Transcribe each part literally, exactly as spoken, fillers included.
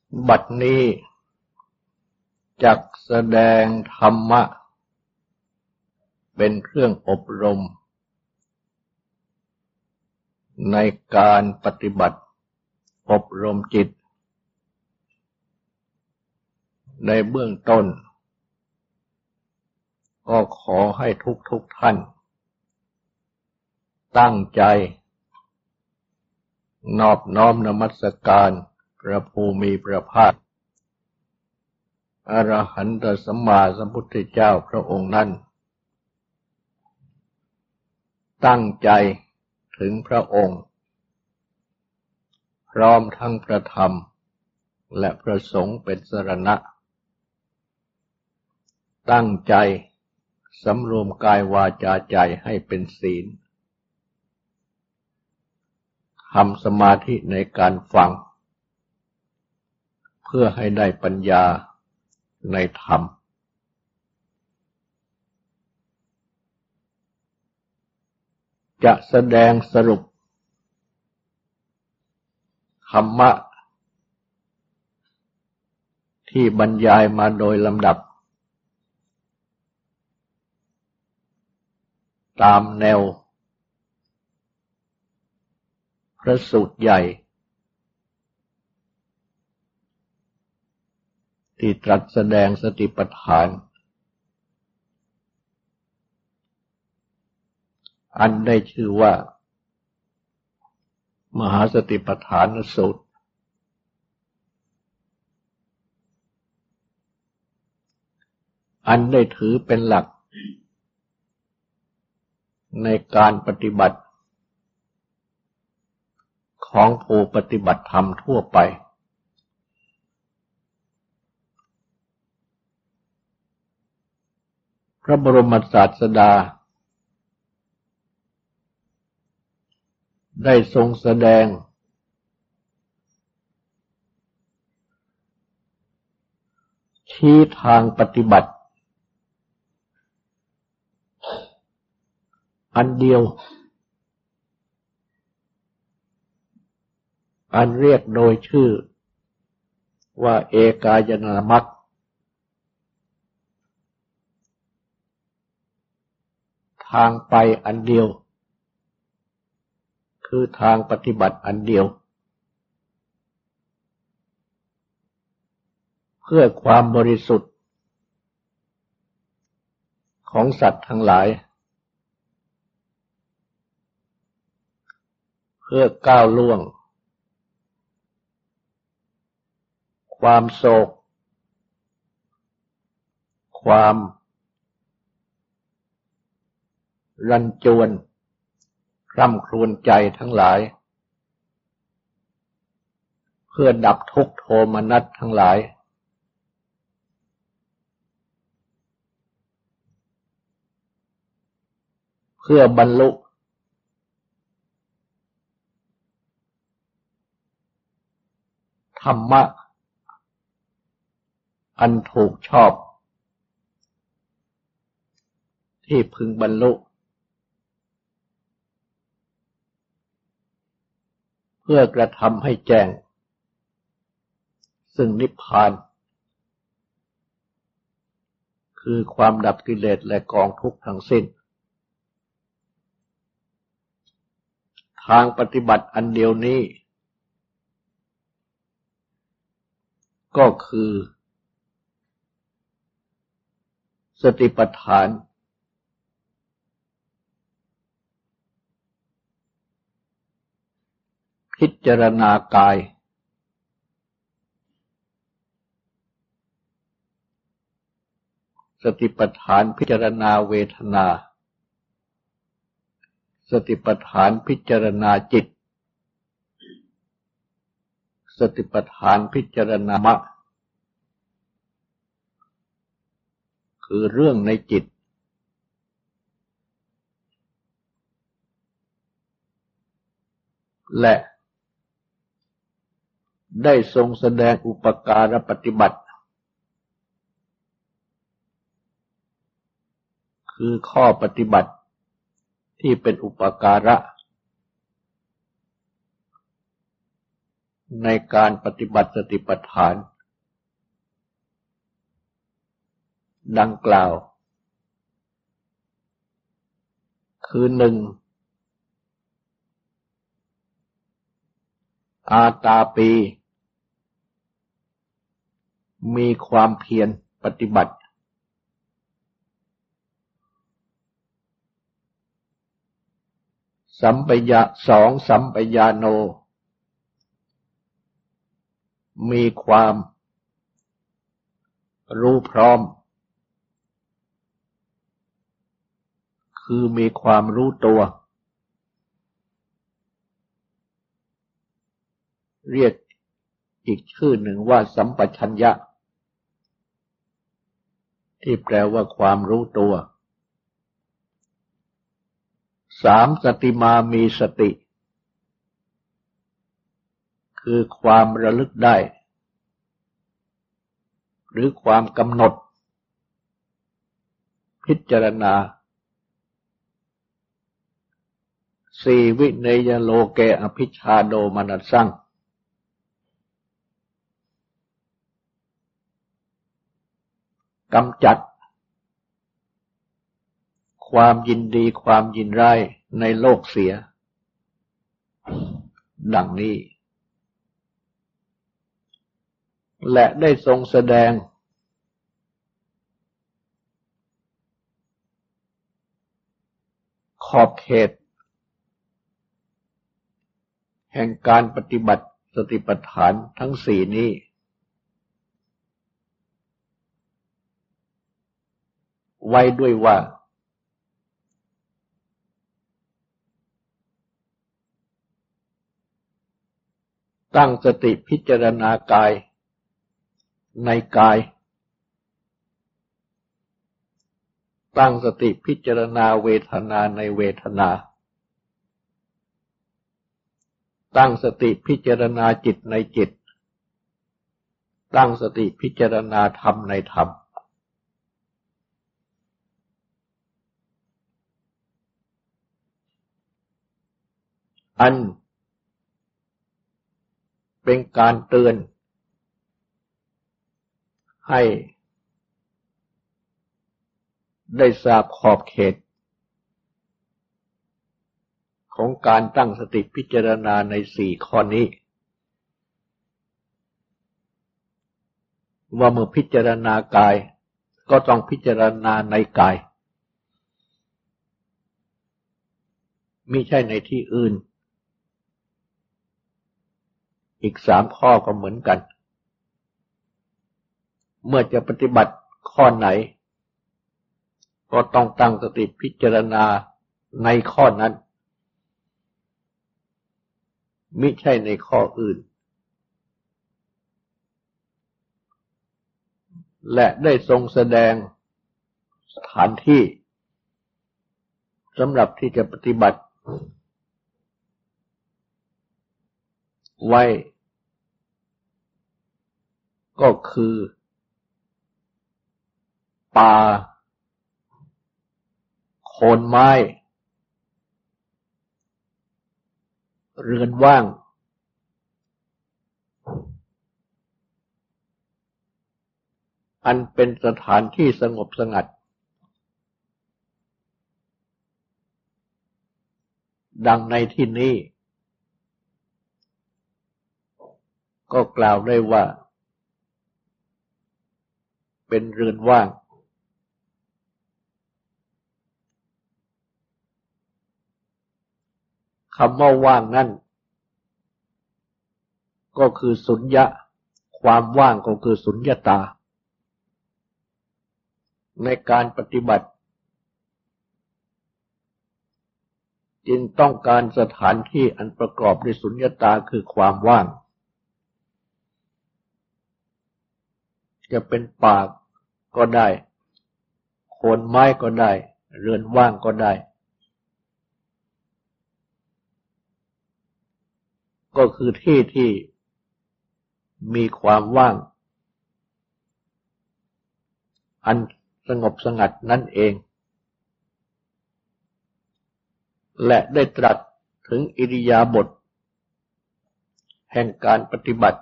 บัดนี้จักแสดงธรรมะเป็นเครื่องอบรมในการปฏิบัติอบรมจิตในเบื้องต้นก็ขอให้ทุกทุกท่านตั้งใจนอบน้อมนมัสการพระภูมิพระภาคอรหันตสัมมาสัมพุทธเจ้าพระองค์นั้นตั้งใจถึงพระองค์พร้อมทั้งพระธรรมและพระสงฆ์เป็นสรณะตั้งใจสำรวมกายวาจาใจให้เป็นศีลทำสมาธิในการฟังเพื่อให้ได้ปัญญาในธรรมจะแสดงสรุปธรรมะที่บรรยายมาโดยลำดับตามแนวพระสูตรใหญ่ที่ตรัสแสดงสติปัฏฐานอันได้ชื่อว่ามหาสติปัฏฐานสูตรอันได้ถือเป็นหลักในการปฏิบัติของผู้ปฏิบัติธรรมทั่วไปพระบรมศาสดาได้ทรงแสดงชี้ทางปฏิบัติอันเดียวอันเรียกโดยชื่อว่าเอกายนามรรคทางไปอันเดียวคือทางปฏิบัติอันเดียวเพื่อความบริสุทธิ์ของสัตว์ทั้งหลายเพื่อก้าวล่วงความโศกความรันจวนคร่ำครวญใจทั้งหลายเพื่อดับทุกข์โทมนัสทั้งหลายเพื่อบรรลุธรรมะอันถูกชอบที่พึงบรรลุเพื่อกระทำให้แจ้งซึ่งนิพพานคือความดับกิเลสและกองทุกข์ทั้งสิ้นทางปฏิบัติอันเดียวนี้ก็คือสติปัฏฐานพิจารณากายสติปัฏฐานพิจารณาเวทนาสติปัฏฐานพิจารณาจิตสติปัฏฐานพิจารณามรรคคือเรื่องในจิตและได้ทรงแสดงอุปการปฏิบัติคือข้อปฏิบัติที่เป็นอุปการะในการปฏิบัติสติปัฏฐานดังกล่าวคือหนึ่งอาตาปีมีความเพียรปฏิบัติสัมปยะสองสัมปยาโนมีความรู้พร้อมคือมีความรู้ตัวเรียกอีกชื่อหนึ่งว่าสัมปชัญญะที่แปลว่าความรู้ตัวสามสติมามีสติคือความระลึกได้หรือความกำหนดพิจารณาสี่วิเนยโลเกอภิชฌาโดมนัสสังกำจัดความยินดีความยินร้ายในโลกเสียดังนี้และได้ทรงแสดงขอบเขตแห่งการปฏิบัติสติปัฏฐานทั้งสี่นี้ไว้ด้วยว่าตั้งสติพิจารณากายในกายตั้งสติพิจารณาเวทนาในเวทนาตั้งสติพิจารณาจิตในจิตตั้งสติพิจารณาธรรมในธรรมอันเป็นการเตือนให้ได้ทราบขอบเขตของการตั้งสติพิจารณาในสี่ข้อนี้ว่าเมื่อพิจารณากายก็ต้องพิจารณาในกายมิใช่ในที่อื่นอีกสามข้อก็เหมือนกันเมื่อจะปฏิบัติข้อไหนก็ต้องตั้งสติพิจารณาในข้อนั้นมิใช่ในข้ออื่นและได้ทรงแสดงสถานที่สำหรับที่จะปฏิบัติไว้ก็คือป่าโคนไม้เรือนว่างอันเป็นสถานที่สงบสงัดดังในที่นี้ก็กล่าวได้ว่าเป็นเรือนว่างคำว่าว่างนั่นก็คือสุญญะความว่างก็คือสุญญตาในการปฏิบัติจึงต้องการสถานที่อันประกอบด้วยสุญญตาคือความว่างจะเป็นป่าก็ได้โคนไม้ก็ได้เรือนว่างก็ได้ก็คือที่ที่มีความว่างอันสงบสงัดนั่นเองและได้ตรัสถึงอิริยาบถแห่งการปฏิบัติ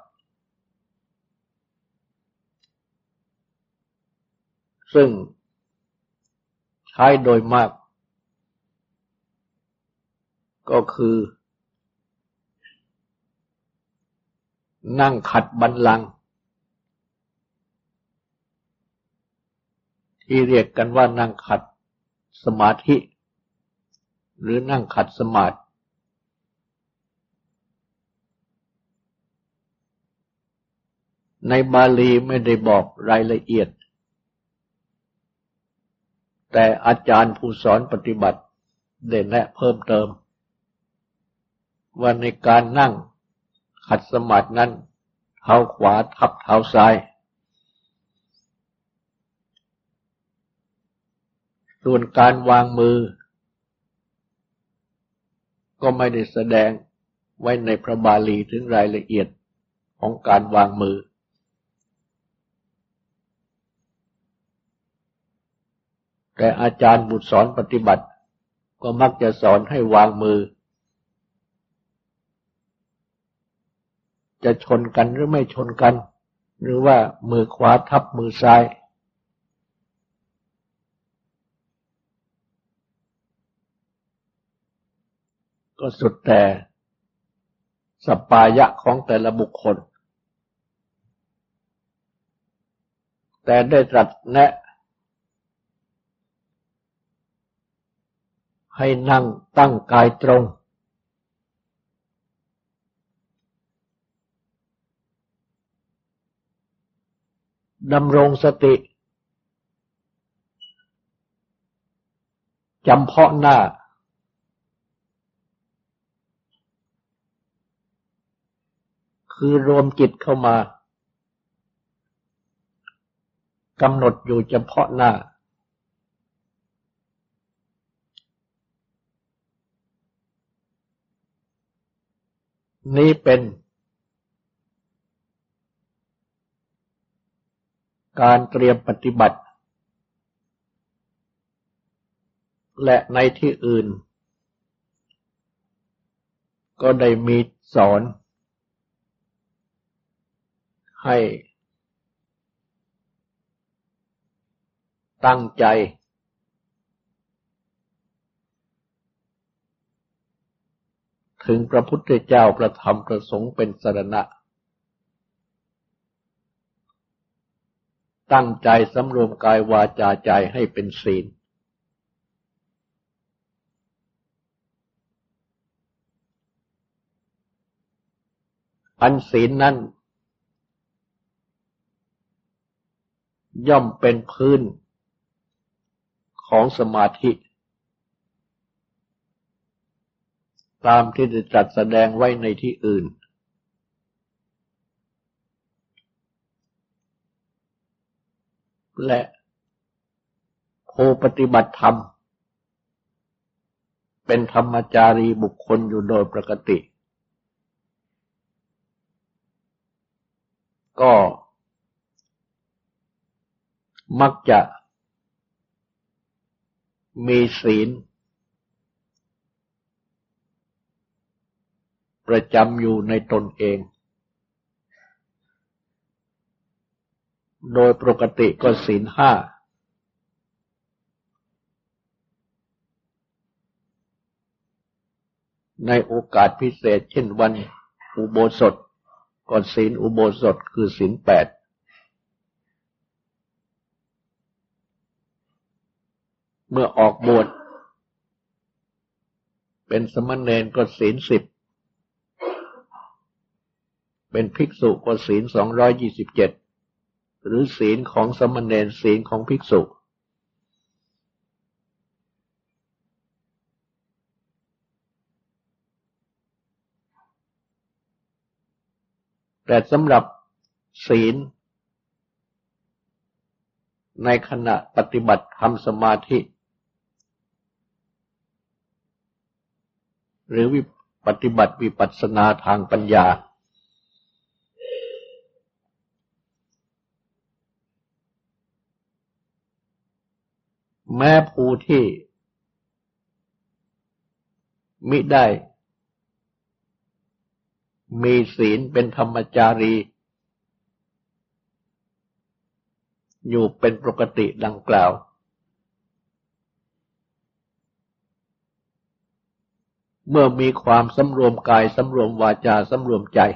ซึ่งใช้โดยมากก็คือนั่งขัดบัลลังก์ที่เรียกกันว่านั่งขัดสมาธิหรือนั่งขัดสมาธิในบาลีไม่ได้บอกรายละเอียดแต่อาจารย์ผู้สอนปฏิบัติได้แนะเพิ่มเติมว่าในการนั่งขัดสมาธินั้นเท้าขวาทับเท้าซ้ายส่วนการวางมือก็ไม่ได้แสดงไว้ในพระบาลีถึงรายละเอียดของการวางมือแต่อาจารย์บุตรสอนปฏิบัติก็มักจะสอนให้วางมือจะชนกันหรือไม่ชนกันหรือว่ามือขวาทับมือซ้ายก็สุดแต่สปายะของแต่ละบุคคลแต่ได้ตรัสแนะให้นั่งตั้งกายตรงดำรงสติจำเพาะหน้าคือรวมจิตเข้ามากำหนดอยู่เฉพาะหน้านี้เป็นการเตรียมปฏิบัติและในที่อื่นก็ได้มีสอนให้ตั้งใจถึงพระพุทธเจ้าพระธรรมพระสงฆ์เป็นสรณะตั้งใจสำรวมกายวาจาใจให้เป็นศีลอันศีลนั้นย่อมเป็นพื้นของสมาธิตามที่ได้จัดแสดงไว้ในที่อื่นและผู้ปฏิบัติธรรมเป็นธรรมจารีบุคคลอยู่โดยปกติก็มักจะมีศีลประจำอยู่ในตนเองโดยปกติก็ศีลห้าในโอกาสพิเศษเช่นวันอุโบสถก็ศีลอุโบสถคือศีลแปดเมื่อออกบวชเป็นสมณเณรก็ศีลสิบเป็นภิกษุก็ศีลสองร้อยยี่สิบเจ็ดหรือศีลของสมณเณรศีลของภิกษุแต่สำหรับศีลในขณะปฏิบัติทำสมาธิหรือวิปฏิบัติวิปัสสนาทางปัญญาแม้ผู้ที่มิได้มีศีลเป็นธรรมจารีอยู่เป็นปกติดังกล่าวเมื่อมีความสำรวมกายสำรวมวาจาสำรวมใจ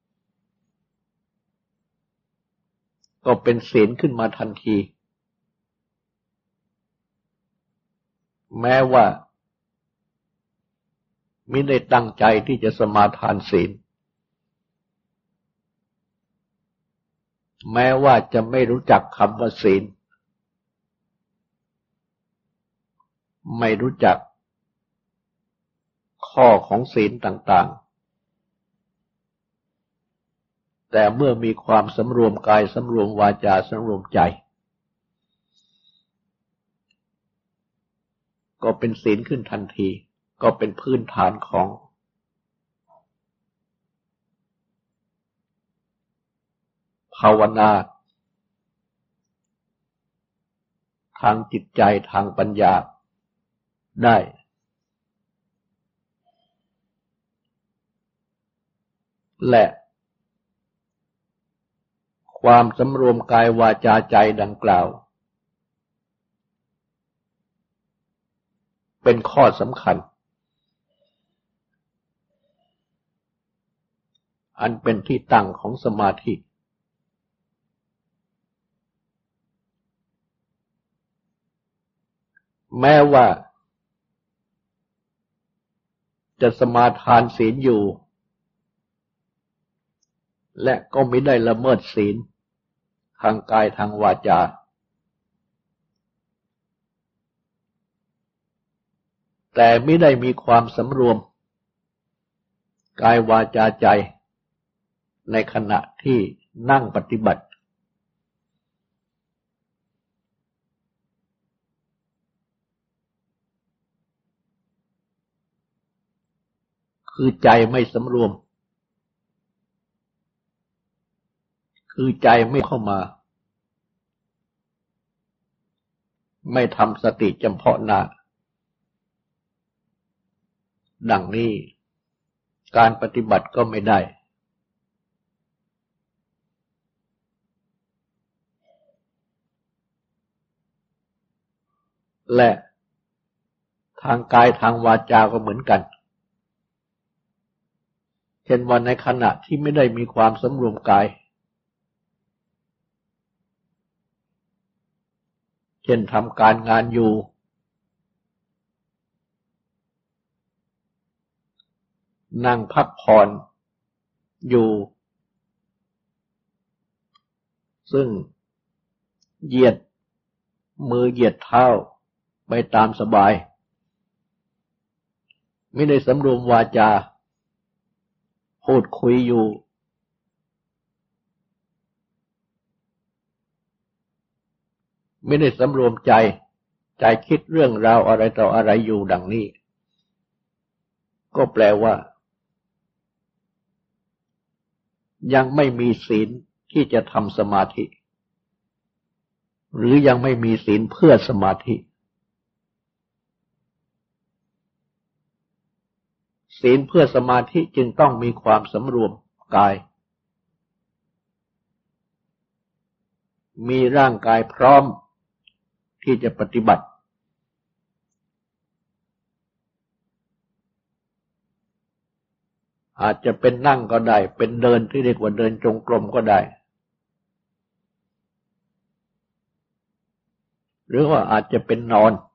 ก็เป็นศีลขึ้นมาทันทีแม้ว่ามิได้ตั้งใจที่จะสมาทานศีลแม้ว่าจะไม่รู้จักคำว่าศีลไม่รู้จักข้อของศีลต่างๆแต่เมื่อมีความสำรวมกายสำรวมวาจาสำรวมใจก็เป็นศีลขึ้นทันทีก็เป็นพื้นฐานของภาวนาทางจิตใจทางปัญญาได้และความสำรวมกายวาจาใจดังกล่าวเป็นข้อสำคัญอันเป็นที่ตั้งของสมาธิแม้ว่าจะสมาทานศีลอยู่และก็ไม่ได้ละเมิดศีลทางกายทางวาจาแต่ไม่ได้มีความสำรวมกายวาจาใจในขณะที่นั่งปฏิบัติคือใจไม่สำรวมคือใจไม่เข้ามาไม่ทำสติจำเพาะหน้าดังนี้การปฏิบัติก็ไม่ได้และทางกายทางวาจาก็เหมือนกันเช่นว่าในขณะที่ไม่ได้มีความสำรวมกายเช่นทำการงานอยู่นั่งพักผ่อนอยู่ซึ่งเหยียดมือเหยียดเท้าไปตามสบายไม่ได้สำรวมวาจาพูดคุยอยู่ไม่ได้สำรวมใจใจคิดเรื่องราวอะไรต่ออะไรอยู่ดังนี้ก็แปลว่ายังไม่มีศีลที่จะทำสมาธิหรือยังไม่มีศีลเพื่อสมาธิศีลเพื่อสมาธิจึงต้องมีความสำรวมกายมีร่างกายพร้อมที่จะปฏิบัติอาจจะเป็นนั่งก็ได้เป็นเดินที่เรียกว่าเดินจงกรมก็ได้หรือว่าอาจจะเป็นนอน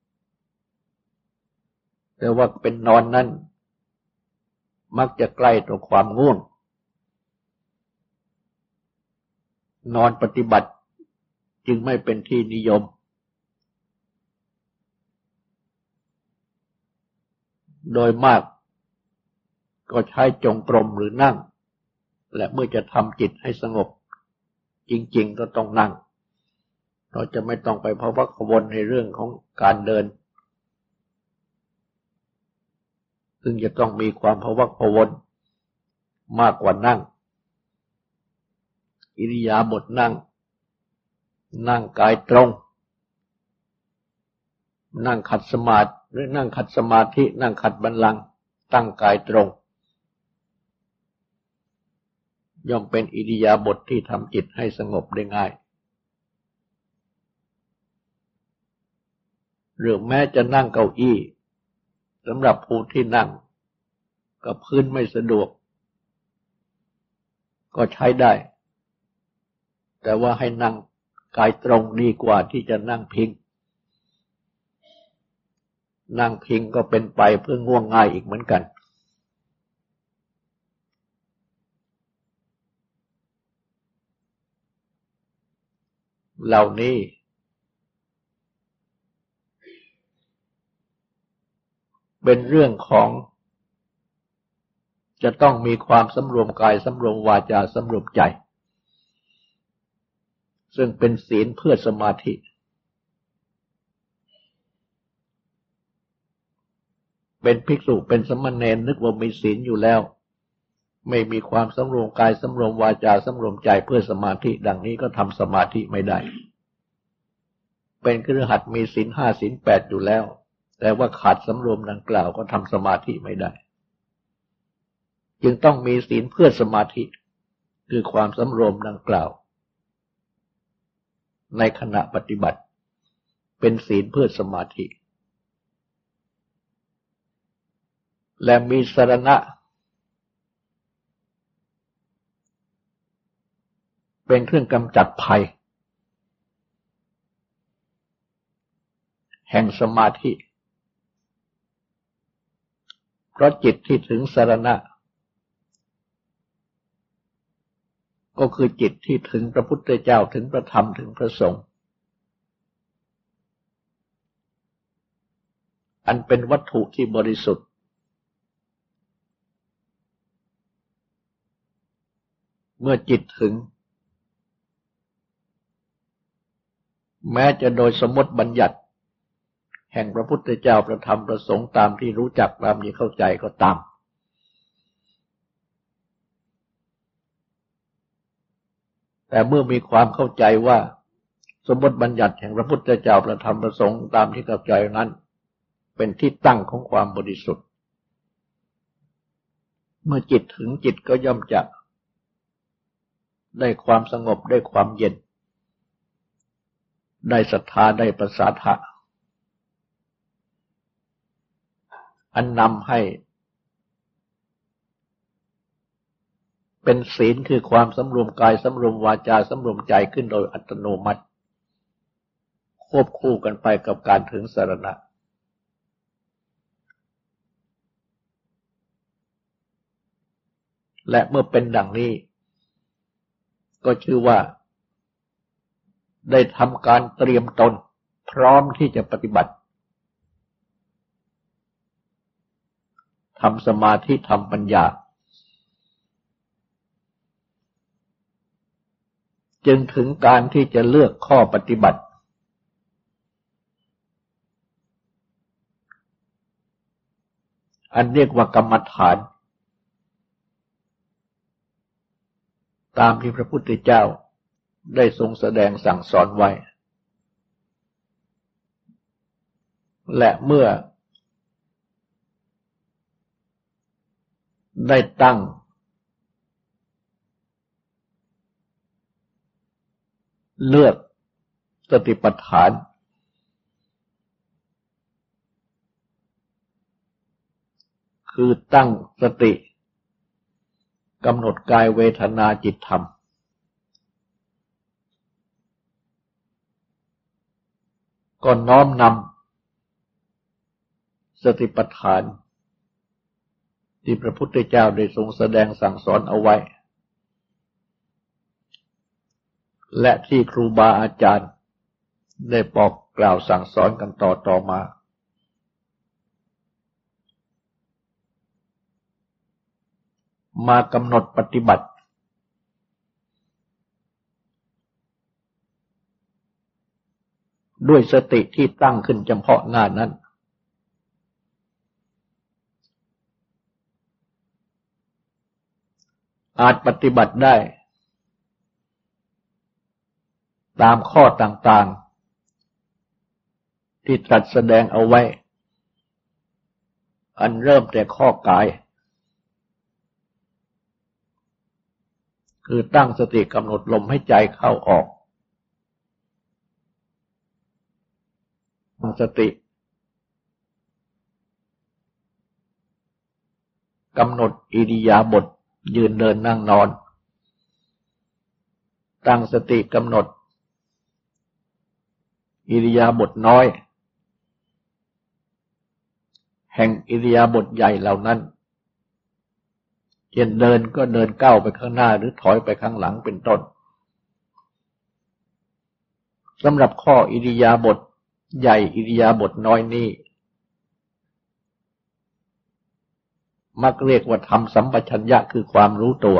แต่ว่าเป็นนอนนั้นมักจะใกล้ต่อความง่วงนอนปฏิบัติจึงไม่เป็นที่นิยมโดยมากก็ใช้จงกรมหรือนั่งและเมื่อจะทำจิตให้สงบจริงๆก็ต้องนั่งเราจะไม่ต้องไปพะวกวนในเรื่องของการเดินซึ่งจะต้องมีความพะวกวนมากกว่านั่งอิริยาบถนั่งนั่งกายตรงนั่งขัดสมาธิหรือนั่งขัดสมาธินั่งขัดบัลลังก์ตั้งกายตรงย่อมเป็นอิริยาบถ ที่ทำจิตให้สงบได้ง่ายหรือแม้จะนั่งเก้าอี้สำหรับผู้ที่นั่งกับพื้นไม่สะดวกก็ใช้ได้แต่ว่าให้นั่งกายตรงดีกว่าที่จะนั่งพิงนั่งพิงก็เป็นไปเพื่อง่วงง่ายอีกเหมือนกันเหล่านี้เป็นเรื่องของจะต้องมีความสำรวมกายสำรวมวาจาสำรวมใจซึ่งเป็นศีลเพื่อสมาธิเป็นภิกษุเป็นสมณเณรนึกว่ามีศีลอยู่แล้วไม่มีความสำรวมกายสำรวมวาจาสำรวมใจเพื่อสมาธิดังนี้ก็ทำสมาธิไม่ได้เป็นคฤหัสถ์มีศีลห้าศีลแปดอยู่แล้วแต่ว่าขาดสำรวมดังกล่าวก็ทำสมาธิไม่ได้จึงต้องมีศีลเพื่อสมาธิคือความสำรวมดังกล่าวในขณะปฏิบัติเป็นศีลเพื่อสมาธิและมีสรณะเป็นเครื่องกำจัดภัยแห่งสมาธิเพราะจิตที่ถึงสรณะก็คือจิตที่ถึงพระพุทธเจ้าถึงพระธรรมถึงพระสงฆ์อันเป็นวัตถุที่บริสุทธิ์เมื่อจิตถึงแม้จะโดยสมมติบัญญัติแห่งพระพุทธเจ้าพระธรรมพระสงฆ์ตามที่รู้จักตามที่เข้าใจก็ตามแต่เมื่อมีความเข้าใจว่าสมมติบัญญัติแห่งพระพุทธเจ้าพระธรรมพระสงฆ์ตามที่เข้าใจนั้นเป็นที่ตั้งของความบริสุทธิ์เมื่อจิตถึงจิตก็ย่อมจะได้ความสงบได้ความเย็นได้ศรัทธาได้ประสาทะอันนำให้เป็นศีลคือความสำรวมกายสำรวมวาจาสำรวมใจขึ้นโดยอัตโนมัติควบคู่กันไปกับการถึงสรณะและเมื่อเป็นดังนี้ก็ชื่อว่าได้ทำการเตรียมตนพร้อมที่จะปฏิบัติทำสมาธิทำปัญญาจึงถึงการที่จะเลือกข้อปฏิบัติอันเรียกว่ากรรมฐานตามที่พระพุทธเจ้าได้ทรงแสดงสั่งสอนไว้และเมื่อได้ตั้งเลือกสติปัฏฐานคือตั้งสติกำหนดกายเวทนาจิตธรรมก็น้อมนำสติปัฏฐานที่พระพุทธเจ้าได้ทรงแสดงสั่งสอนเอาไว้และที่ครูบาอาจารย์ได้บอกกล่าวสั่งสอนกันต่อต่อมามากำหนดปฏิบัติด้วยสติที่ตั้งขึ้นเฉพาะหน้านั้นอาจปฏิบัติได้ตามข้อต่างๆที่ตรัสแสดงเอาไว้อันเริ่มแต่ข้อกายคือตั้งสติกำหนดลมให้ใจเข้าออกตั้งสติกำหนดอิริยาบถยืนเดินนั่งนอนตั้งสติกำหนดอิริยาบถน้อยแห่งอิริยาบถใหญ่เหล่านั้นเช่นเดินก็เดินก้าวไปข้างหน้าหรือถอยไปข้างหลังเป็นต้นสำหรับข้ออิริยาบถใหญ่อิริยาบถน้อยนี้มักเรียกว่าธรรมสัมปชัญญะคือความรู้ตัว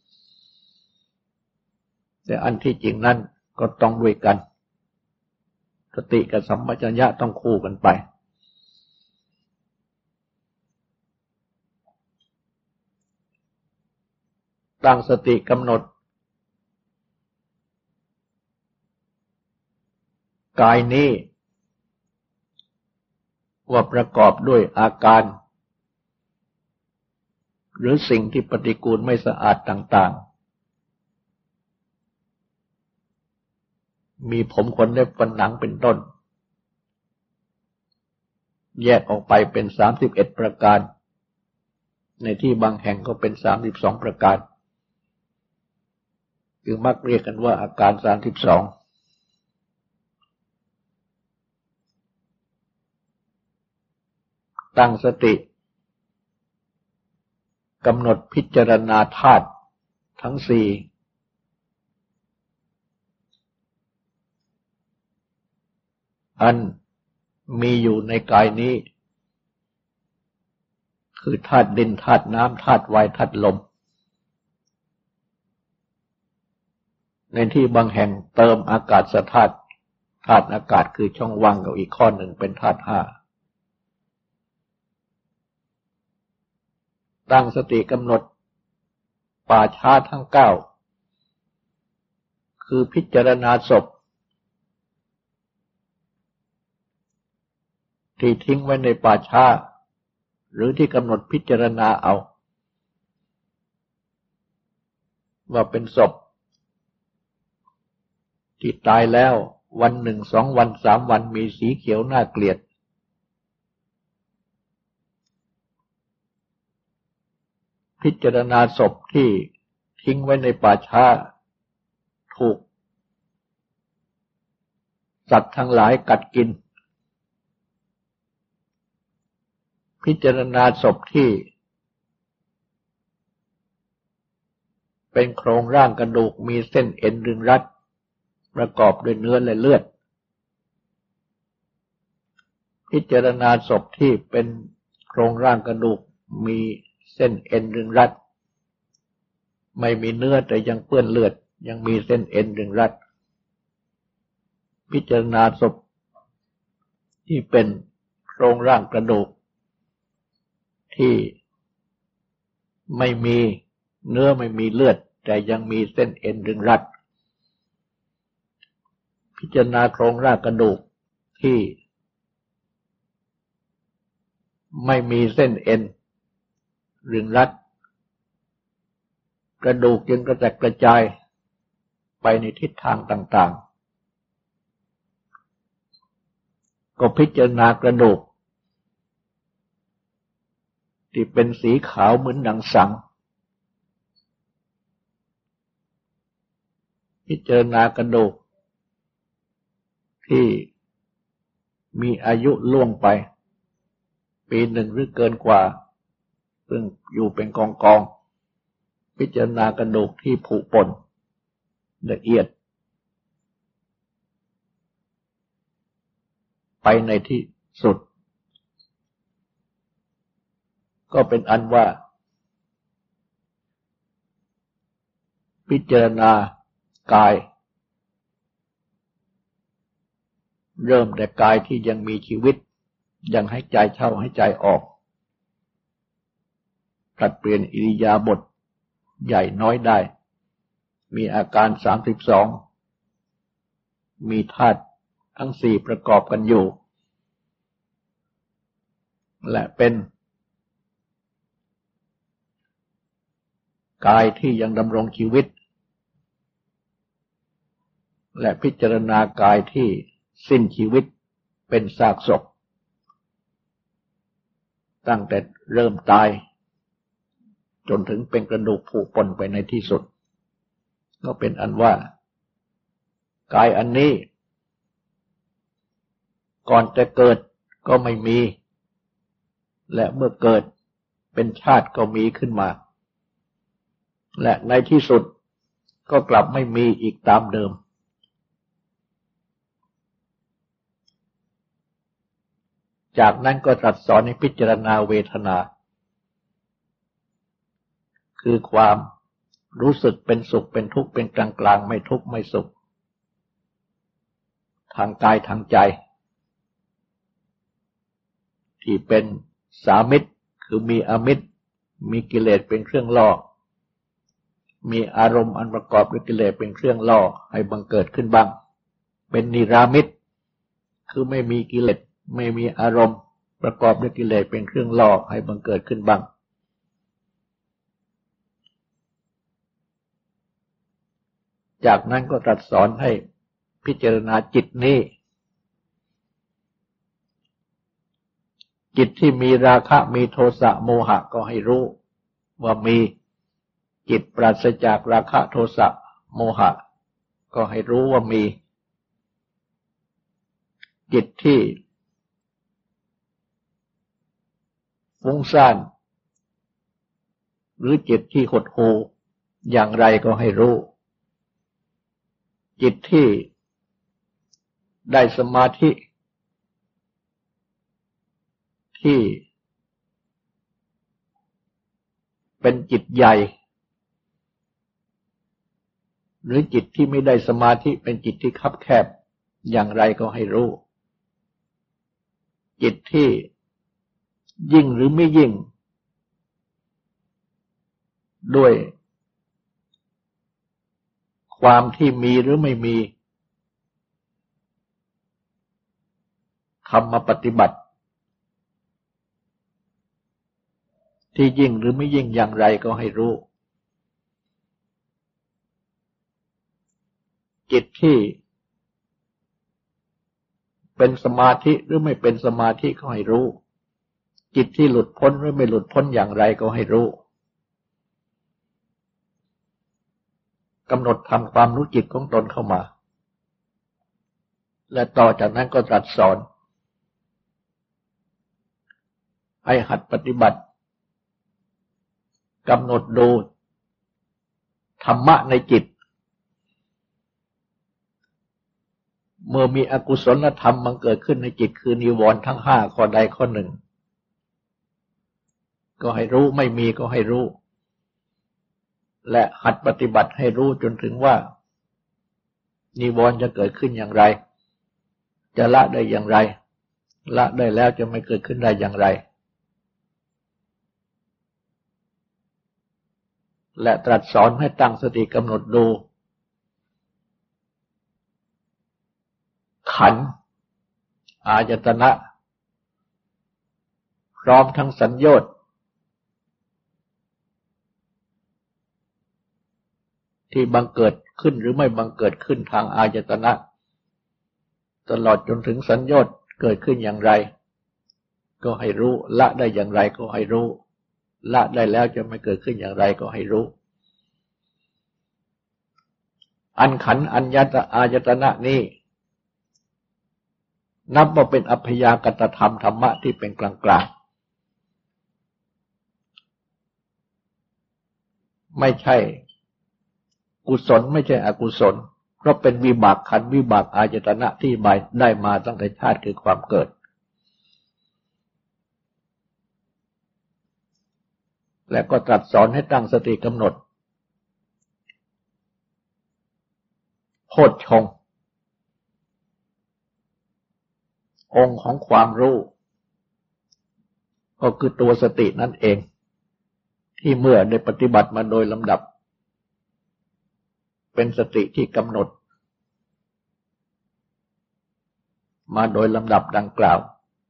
แต่อันที่จริงนั้นก็ต้องด้วยกันสติกับสัมปชัญญะต้องคู่กันไปตั้งสติกำหนดกายนี้ว่าประกอบด้วยอาการหรือสิ่งที่ปฏิกูลไม่สะอาดต่างๆมีผมขนเล็บฟันหนังเป็นต้นแยกออกไปเป็นสามสิบเอ็ดประการในที่บางแห่งก็เป็นสามสิบสองประการคือมักเรียกกันว่าอาการสามสิบสองตั้งสติกำหนดพิจารณาธาตุทั้งสี่อันมีอยู่ในกายนี้คือธาตุดินธาตุน้ำธาตุไฟธาตุลมในที่บางแห่งเติมอากาศธาตุธาตุอากาศคือช่องว่างกับอีกข้อหนึ่งเป็นธาตุห้าตั้งสติกำหนดป่าช้าทั้งเก้าคือพิจารณาศพที่ทิ้งไว้ในป่าช้าหรือที่กำหนดพิจารณาเอาว่าเป็นศพที่ตายแล้ววันหนึ่งสองวันสามวันมีสีเขียวน่าเกลียดพิจารณาศพที่ทิ้งไว้ในป่าช้าถูกสัตว์ทั้งหลายกัดกินพิจารณาศพที่เป็นโครงร่างกระดูกมีเส้นเอ็นรึงรัดประกอบด้วยเนื้อและเลือดพิจารณาศพที่เป็นโครงร่างกระดูกมีเส้นเอ็นรึงรัดไม่มีเนื้อแต่ยังเปื้อนเลือดยังมีเส้นเอ็นรึงรัดพิจารณาศพที่เป็นโครงร่างกระดูกที่ไม่มีเนื้อไม่มีเลือดแต่ยังมีเส้นเอ็นรึงรัดพิจารณาโครงร่างกระดูกที่ไม่มีเส้นเอ็นรึงรัดกระดูกจึงกระจัดกระจายไปในทิศทางต่างๆก็พิจารณากระดูกที่เป็นสีขาวเหมือนหนังสังพิจารณากระดูกที่มีอายุล่วงไปปีหนึ่งหรือเกินกว่าซึ่งอยู่เป็นกองกองพิจารณากระดูกที่ผุป่นละเอียดไปในที่สุดก็เป็นอันว่าพิจารณากายเริ่มแต่กายที่ยังมีชีวิตยังให้ใจเข้าให้ใจออกผลัดเปลี่ยนอิริยาบถใหญ่น้อยได้มีอาการสามสิบสองมีธาตุทั้งสี่ประกอบกันอยู่และเป็นกายที่ยังดำรงชีวิตและพิจารณากายที่สิ้นชีวิตเป็นซากศพตั้งแต่เริ่มตายจนถึงเป็นกระดูกผุปนไปในที่สุดก็เป็นอันว่ากายอันนี้ก่อนจะเกิดก็ไม่มีและเมื่อเกิดเป็นชาติก็มีขึ้นมาและในที่สุดก็กลับไม่มีอีกตามเดิมจากนั้นก็ตรัสสอนให้พิจารณาเวทนาคือความรู้สึกเป็นสุขเป็นทุกข์เป็นกลางกลางไม่ทุกข์ไม่สุขทางกายทางใจที่เป็นสามิตรคือมีอมิตรมีกิเลสเป็นเครื่องล่อมีอารมณ์อันประกอบด้วยกิเลสเป็นเครื่องล่อให้บังเกิดขึ้นบ้างเป็นนิรามิตรคือไม่มีกิเลสไม่มีอารมณ์ประกอบด้วยกิเลสเป็นเครื่องล่อให้บังเกิดขึ้นบ้างจากนั้นก็ตรัสสอนให้พิจารณาจิตนี้จิตที่มีราคะมีโทสะโมหะก็ให้รู้ว่ามีจิตปราศจากราคะโทสะโมหะก็ให้รู้ว่ามีจิตที่ฟุ้งซ่านหรือจิตที่หดหู่อย่างไรก็ให้รู้จิตที่ได้สมาธิที่เป็นจิตใหญ่หรือจิตที่ไม่ได้สมาธิเป็นจิตที่คับแคบอย่างไรก็ให้รู้จิตที่ยิ่งหรือไม่ยิ่งด้วยความที่มีหรือไม่มีธรรมปฏิบัติที่ยิ่งหรือไม่ยิ่งอย่างไรก็ให้รู้จิตที่เป็นสมาธิหรือไม่เป็นสมาธิก็ให้รู้จิตที่หลุดพ้นหรือไม่หลุดพ้นอย่างไรก็ให้รู้กำหนดทำความรู้จิตของตนเข้ามาและต่อจากนั้นก็ตรัสสอนให้หัดปฏิบัติกำหนดดูธรรมะในจิตเมื่อมีอกุศลธรรมมันเกิดขึ้นในจิตคือนิวรณ์ทั้งห้าข้อใดข้อหนึ่งก็ให้รู้ไม่มีก็ให้รู้และหัดปฏิบัติให้รู้จนถึงว่านิวรณ์จะเกิดขึ้นอย่างไรจะละได้อย่างไรละได้แล้วจะไม่เกิดขึ้นได้อย่างไรและตรัสสอนให้ตั้งสติกำหนดดูขันธ์อายตนะพร้อมทั้งสัญโยชน์ที่บังเกิดขึ้นหรือไม่บังเกิดขึ้นทางอายตนะตลอดจนถึงสัญโยชน์เกิดขึ้นอย่างไรก็ให้รู้ละได้อย่างไรก็ให้รู้ละได้แล้วจะไม่เกิดขึ้นอย่างไรก็ให้รู้อันขันธ์อัญญตอายตนะนี้นับว่าเป็นอัพยากตธรรมธรรมะที่เป็นกลางกลางไม่ใช่กุศลไม่ใช่อกุศลเพราะเป็นวิบากขันธ์วิบากอายตนะที่ได้มาตั้งแต่ชาติคือความเกิดและก็ตรัสสอนให้ตั้งสติกำหนดโพชฌงค์องค์ของความรู้ก็คือตัวสตินั่นเองที่เมื่อได้ปฏิบัติมาโดยลำดับเป็นสติที่กำหนดมาโดยลำดับดังกล่าว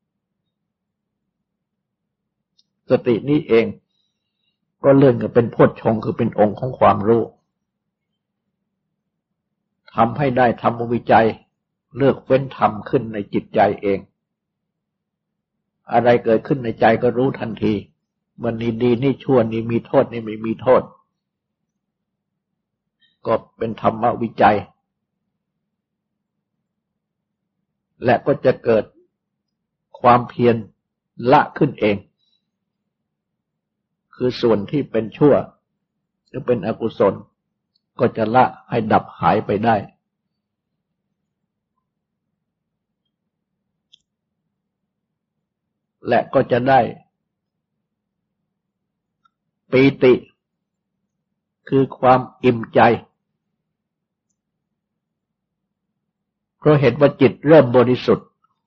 สตินี้เองก็เลื่อนกับเป็นโพชฌงค์คือเป็นองค์ของความรู้ทำให้ได้ธรรมวิจัยเลือกเว้นธรรมขึ้นในจิตใจเองอะไรเกิดขึ้นในใจก็รู้ทันทีวันนี้ดีนี่ชั่วนี่มีโทษนี่ไม่มีโทษก็เป็นธรรมวิจัยและก็จะเกิดความเพียรละขึ้นเองคือส่วนที่เป็นชั่วหรือเป็นอกุศลก็จะละให้ดับหายไปได้และก็จะได้ปีติคือความอิ่มใจเพราะเห็นว่าจิตเริ่มบริสุทธิ์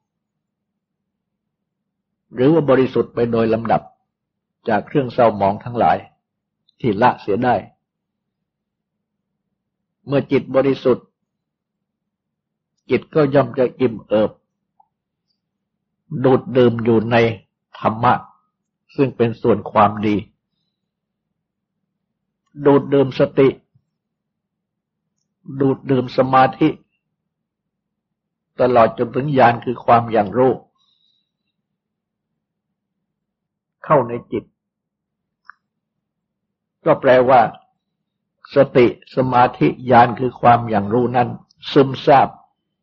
หรือว่าบริสุทธิ์ไปโดยลำดับจากเครื่องเศร้าหมองทั้งหลายที่ละเสียได้เมื่อจิตบริสุทธิ์จิตก็ย่อมจะอิ่มเอิบดูดดื่มอยู่ในธรรมะซึ่งเป็นส่วนความดีดูดดื่มสติดูดดื่มสมาธิตลอดจนถึงญาณคือความอย่างรู้เข้าในจิตก็แปลว่าสติสมาธิญาณคือความอย่างรู้นั้นซึมซาบ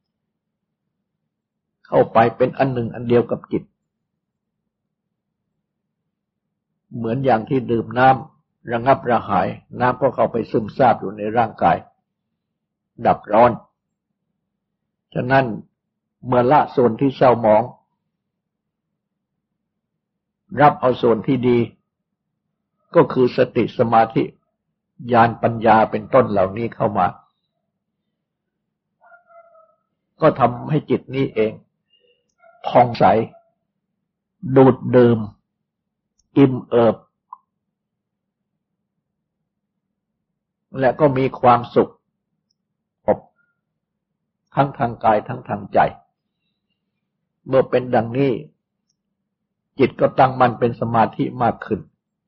เข้าไปเป็นอันหนึ่งอันเดียวกับจิตเหมือนอย่างที่ดื่มน้ำระงับระหายน้ำก็เข้าไปซึมซาบอยู่ในร่างกายดับร้อนฉะนั้นเมื่อละส่วนที่เศร้าหมองรับเอาส่วนที่ดีก็คือสติสมาธิญาณปัญญาเป็นต้นเหล่านี้เข้ามาก็ทำให้จิตนี้เองผ่องใสดูดดื่มอิ่มเอิบและก็มีความสุขอบทั้งทางกายทั้งทางใจเมื่อเป็นดังนี้จิตก็ตั้งมั่นเป็นสมาธิมากขึ้น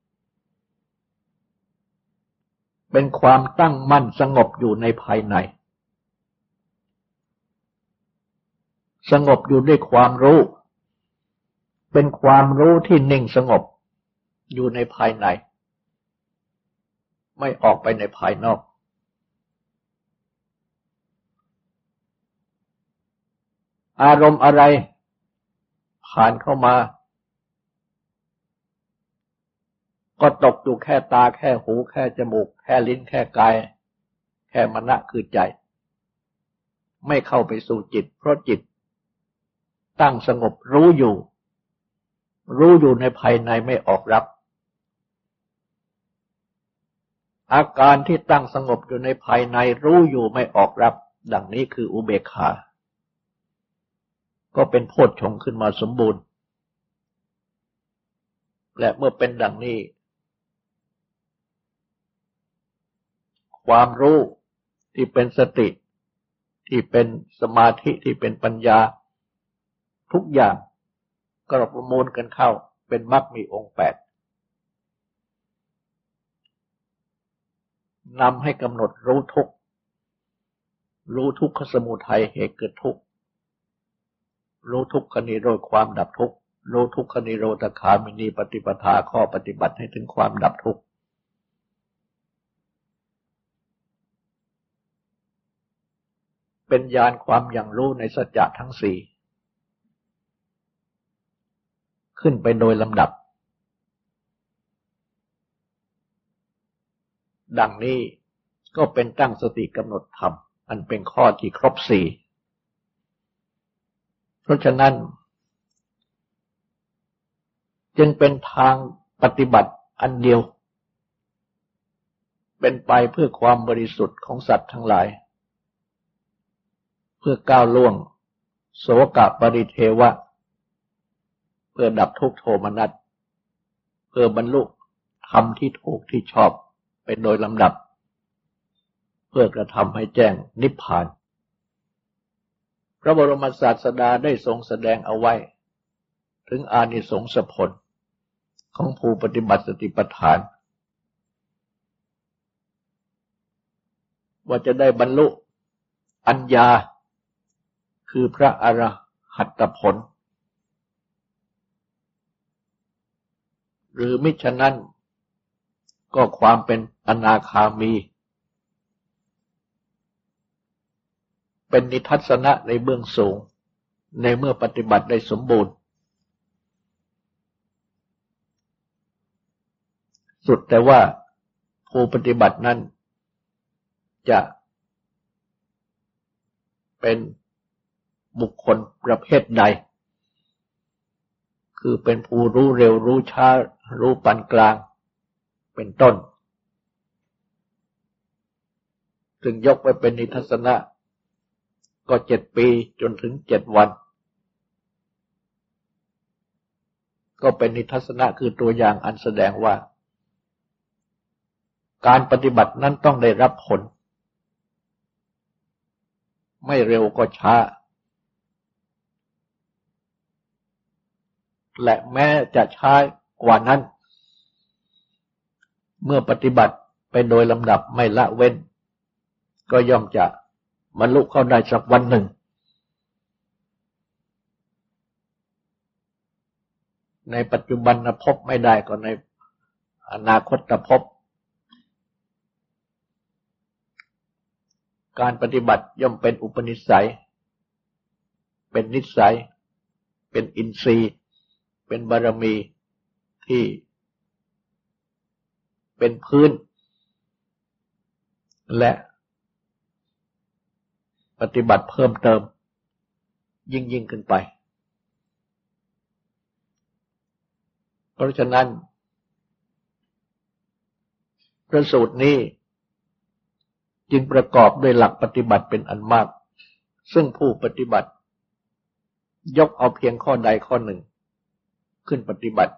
เป็นความตั้งมั่นสงบอยู่ในภายในสงบอยู่ด้วยความรู้เป็นความรู้ที่นิ่งสงบอยู่ในภายในไม่ออกไปในภายนอกอารมณ์อะไรผ่านเข้ามาก็ตกอยู่แค่ตาแค่หูแค่จมูกแค่ลิ้นแค่กายแค่มนะคือใจไม่เข้าไปสู่จิตเพราะจิตตั้งสงบรู้อยู่รู้อยู่ในภายในไม่ออกรับอาการที่ตั้งสงบอยู่ในภายในรู้อยู่ไม่ออกรับดังนี้คืออุเบกขาก็เป็นโพชฌงค์ขึ้นมาสมบูรณ์และเมื่อเป็นดังนี้ความรู้ที่เป็นสติที่เป็นสมาธิที่เป็นปัญญาทุกอย่างก็ประมวลกันเข้าเป็นมรรคมีองค์แปดนำให้กำหนดรู้ทุกข์รู้ทุกขสมุทัยเหตุเกิดทุกข์รู้ทุกขนิโรธความดับทุกข์รู้ทุกขนิโรธคามินีปฏิปทาข้อปฏิบัติให้ถึงความดับทุกข์เป็นญาณความอย่างรู้ในสัจจะทั้งสี่ขึ้นไปโดยลำดับดังนี้ก็เป็นตั้งสติกำหนดธรรมอันเป็นข้อที่ครบสี่เพราะฉะนั้นจึงเป็นทางปฏิบัติอันเดียวเป็นไปเพื่อความบริสุทธิ์ของสัตว์ทั้งหลายเพื่อก้าวล่วงโสกปริเทวะเพื่อดับทุกข์โทมนัสเพื่อบรรลุธรรมที่ถูกที่ชอบเป็นโดยลำดับเพื่อกระทำให้แจ้งนิพพานพระบรมศาสดาได้ทรงแสดงเอาไว้ถึงอานิสงส์ผลของผู้ปฏิบัติสติปัฏฐานว่าจะได้บรรลุอัญญาคือพระอรหัตผลหรือมิฉะนั้นก็ความเป็นอนาคามีเป็นนิทัศนะในเบื้องสูงในเมื่อปฏิบัติได้สมบูรณ์สุดแต่ว่าผู้ปฏิบัตินั้นจะเป็นบุคคลประเภทใดคือเป็นผู้รู้เร็วรู้ช้ารู้ปานกลางเป็นต้นถึงยกไว้เป็นนิทัศนะก็เจ็ดปีจนถึงเจ็ดวันก็เป็นนิทัศนะคือตัวอย่างอันแสดงว่าการปฏิบัตินั้นต้องได้รับผลไม่เร็วก็ช้าและแม้จะช้ากว่านั้นเมื่อปฏิบัติไปโดยลำดับไม่ละเว้นก็ย่อมจะบรรลุเข้าได้สักวันหนึ่งในปัจจุบันภพไม่ได้ก็ในอนาคตภพการปฏิบัติย่อมเป็นอุปนิสัยเป็นนิสัยเป็นอินทรีย์เป็นบารมีที่เป็นพื้นและปฏิบัติเพิ่มเติมยิ่งยิ่งขึ้นไปเพราะฉะนั้นพระสูตรนี้จึงประกอบด้วยหลักปฏิบัติเป็นอันมากซึ่งผู้ปฏิบัติยกเอาเพียงข้อใดข้อหนึ่งขึ้นปฏิบัติ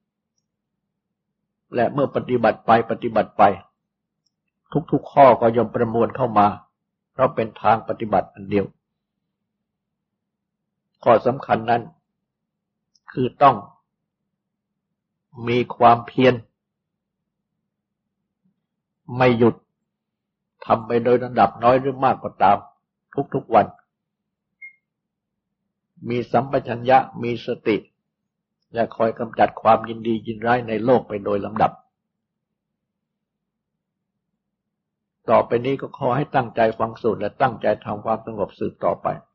และเมื่อปฏิบัติไปปฏิบัติไปทุกๆข้อก็ย่อมประมวลเข้ามาเพราะเป็นทางปฏิบัติอันเดียวข้อสำคัญนั้นคือต้องมีความเพียรไม่หยุดทำไปโดยระดับน้อยหรือมากก็ตามทุกๆวันมีสัมปชัญญะมีสติและคอยกำจัดความยินดียินร้ายในโลกไปโดยลำดับต่อไปนี้ก็ขอให้ตั้งใจฟังสูตรและตั้งใจทำความสงบสืบต่อไป